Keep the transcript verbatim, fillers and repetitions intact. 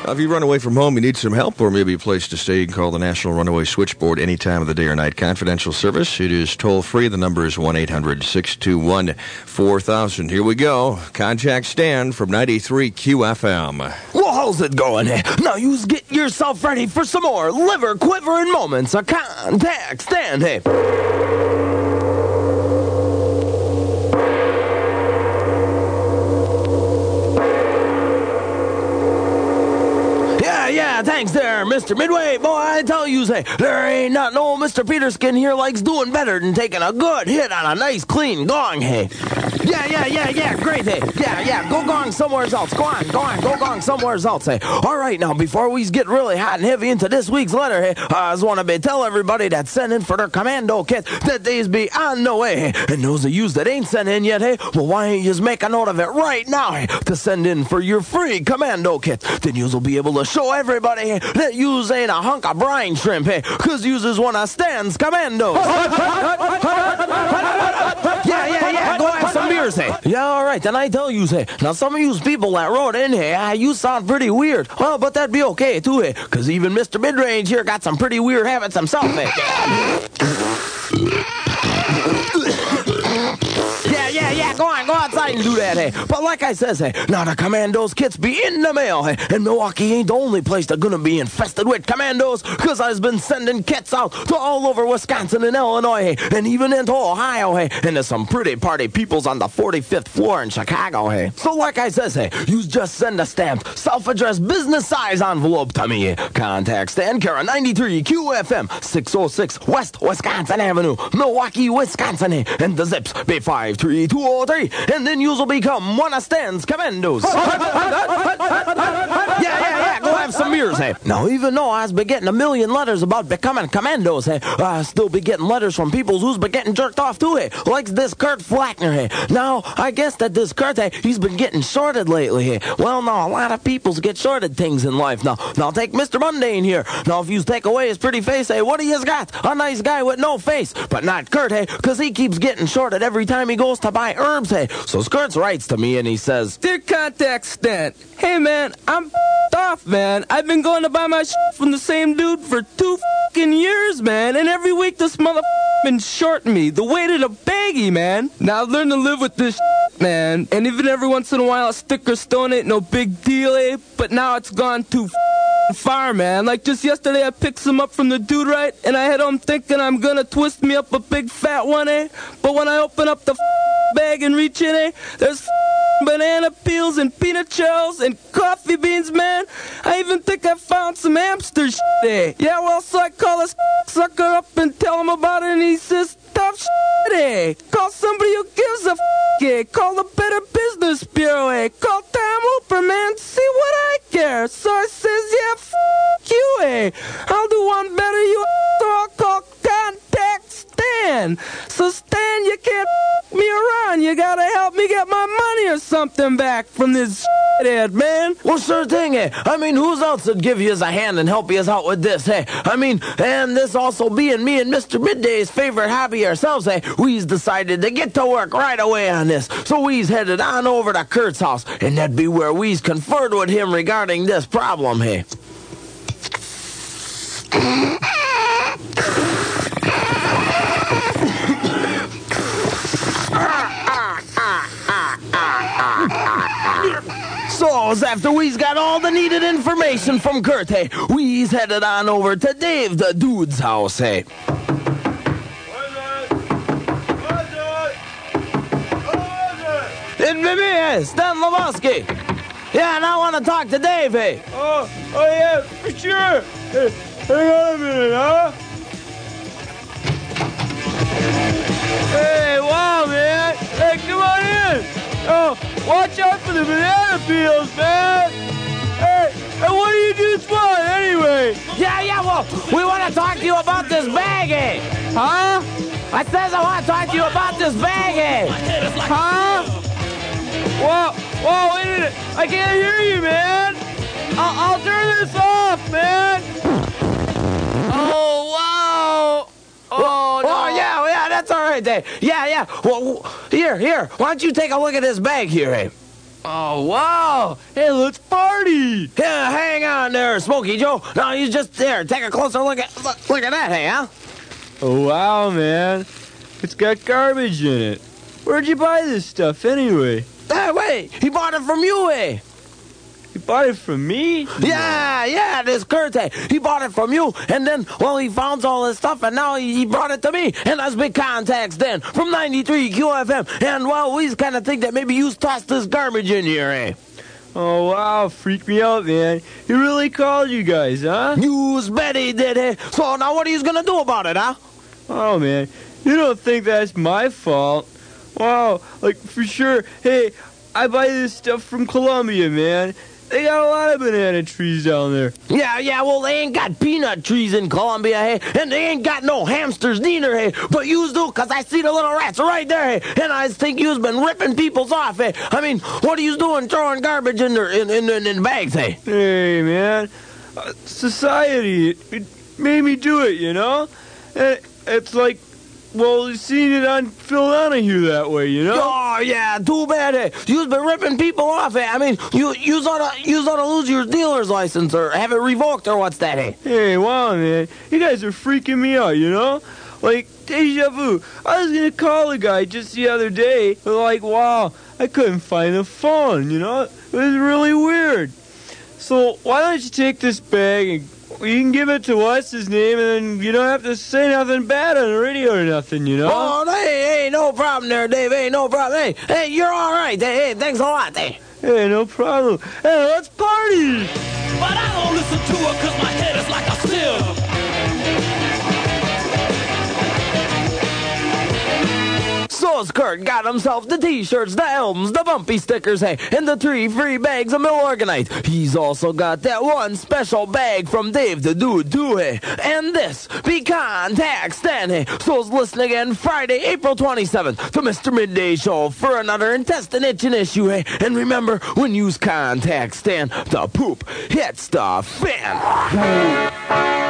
Uh, if you run away from home, you need some help, or maybe a place to stay, you can call the National Runaway Switchboard any time of the day or night. Confidential service. It is toll-free. The number is one eight hundred six two one four thousand. Here we go. Contact Stan from ninety-three Q F M. Well, how's it going? Eh? Now you get yourself ready for some more liver quivering moments of Contact Stan. Hey. Yeah, thanks there, Mister Midway. Boy, I tell you, say, there ain't not no Mister Peterskin here likes doing better than taking a good hit on a nice clean gong, hey. Yeah, yeah, yeah, yeah, great, hey. Yeah, yeah, go gong somewhere else. Go on, go on, go gong somewhere else, hey. All right, now, before we get really hot and heavy into this week's letter, hey, I just want to tell everybody that sent in for their commando kit that they's be on the way, hey. And those of yous that ain't sent in yet, hey, well, why ain't yous make a note of it right now, hey, to send in for your free commando kit? Then yous will be able to show everybody hey, that yous ain't a hunk of brine shrimp, hey, cause yous is one of Stan's commandos. Yeah, yeah, yeah, go have some beers, hey. Yeah, all right, then I tell you, hey, now some of yous people that wrote in here, uh, you sound pretty weird. Well, but that'd be okay, too, hey, cause even Mister Midrange here got some pretty weird habits himself, hey. Yeah, yeah, yeah, go on, go outside and do that, hey. But like I says, hey, now the commandos kits be in the mail, hey. And Milwaukee ain't the only place that's gonna be infested with commandos, cause I've been sending kits out to all over Wisconsin and Illinois, hey, and even into Ohio, hey. And there's some pretty party peoples on the forty-fifth floor in Chicago, hey. So like I says, hey, you just send a stamped, self-addressed business size envelope to me. Contact Stan Kara ninety-three Q F M, six oh six West Wisconsin Avenue, Milwaukee, Wisconsin, hey. And the zips be five three two oh three, and then you'll become one of Stan's commandos. Yeah, yeah, yeah, go have some beers, hey. Now, even though I've been getting a million letters about becoming commandos, hey, I still be getting letters from people who's been getting jerked off too, hey, like this Kurt Flackner, hey. Now, I guess that this Kurt, hey, he's been getting shorted lately, hey. Well, now, a lot of peoples get shorted things in life. Now, now take Mister Mundane here. Now, if you take away his pretty face, hey, what he has got? A nice guy with no face. But not Kurt, hey, because he keeps getting shorted every time he goes to buy herbs, hey. So Skirts writes to me and he says, Dear Contact Stan, hey man, I'm f***ed off, man. I've been going to buy my shit from the same dude for two fucking years, man. And every week this motherfucker been shorting me the weight of the baggie, man. Now I've learned to live with this shit, man. And even every once in a while a stick or stone ain't no big deal, eh? But now it's gone too f***ing far, man. Like just yesterday I picked some up from the dude, right? And I head home thinking I'm gonna twist me up a big fat one, eh? But when I open up the f***ing bag and reach in, eh? There's f***ing banana peels and peanut shells and coffee beans, man. I even think I found some hamster shit, eh? Yeah, well, so I call this sucker up and tell him about it, and he says, tough shit, eh? Call somebody who gives a f***, eh? Call the Better Business Bureau, eh? Call Tom Hooper, man. See what I care. So I says, yeah, f*** you, eh? I'll do one better, you so I'll call Contact Stan. So Stan, you can't f*** me around. You gotta help me get my money or something back from this shithead, man. Well, sure thing, eh? I mean, who's else would give you a hand and help you out with this, hey? I mean, and this also being me and Mister Midday's favorite hobby ourselves, hey? We's decided to get to work right away on this. So we's headed on over to Kurt's house, and that'd be where we's conferred with him regarding this problem, hey? So, after we's got all the needed information from Kurt, hey, we's headed on over to Dave the Dude's house, hey. It's me, hey, Stan Lebowski. Yeah, and I want to talk to Dave, hey. Oh, oh yeah, for sure. Hey, hang on a minute, huh? Hey, wow, man. Hey, come on in. Oh, watch out for the banana peels, man. Hey, hey, what do you just want, anyway? Yeah, yeah, well, we want to talk to you about this baggie. Huh? I says I want to talk to you about this baggie. Huh? Whoa, whoa, wait a minute. I can't hear you, man. I'll, I'll turn this off, man. Oh, wow. Oh, no. Oh, yeah, yeah, that's all right, Dave. Yeah, yeah. Well, here, here. Why don't you take a look at this bag here, hey? Oh, wow. Hey, let's party. Yeah, hang on there, Smokey Joe. Now you just there. Take a closer look at look, look at that, hey, huh? Oh, wow, man. It's got garbage in it. Where'd you buy this stuff anyway? Hey, wait, he bought it from you, eh? You bought it from me? Yeah, yeah, this Kurt, eh? He bought it from you, and then, well, he found all this stuff, and now he, he brought it to me, and that's Big Contacts then, from ninety-three Q F M, and, well, we kind of think that maybe you tossed this garbage in here, eh? Oh, wow, freaked me out, man. He really called you guys, huh? You bet he did, eh? So now what are you gonna do about it, huh? Oh, man, you don't think that's my fault? Wow, like, for sure. Hey, I buy this stuff from Colombia, man. They got a lot of banana trees down there. Yeah, yeah, well, they ain't got peanut trees in Colombia, hey, and they ain't got no hamsters neither, hey, but yous do, because I see the little rats right there, hey, and I think you's been ripping people's off, hey. I mean, what are you doing throwing garbage in their, in, in, in, in bags, hey? Hey, man, uh, society, it, it made me do it, you know? And it's like, well, you seen it on Phil Donahue that way, you know? Oh, yeah, too bad, hey. You've been ripping people off, hey. I mean, you you ought to you ought to lose your dealer's license or have it revoked or what's that, hey? Hey, wow, man. You guys are freaking me out, you know? Like, deja vu. I was going to call a guy just the other day, but like, wow, I couldn't find the phone, you know? It was really weird. So why don't you take this bag and you can give it to what's his name, and then you don't have to say nothing bad on the radio or nothing, you know? Oh, hey, hey, no problem there, Dave. Hey, no problem. Hey, hey, you're all right. Hey, hey, thanks a lot, hey. Hey, no problem. Hey, let's party! But I don't listen to her because my head is like a sieve. So Kurt got himself the t-shirts, the albums, the bumpy stickers, hey, and the three free bags of Milorganite. He's also got that one special bag from Dave the Dude too, hey. And this, be Contacts then, hey. So's listen again Friday, April twenty-seventh to Mister Midday Show for another intestine itching issue, hey. And remember, when you use Contacts then, the poop hits the fan.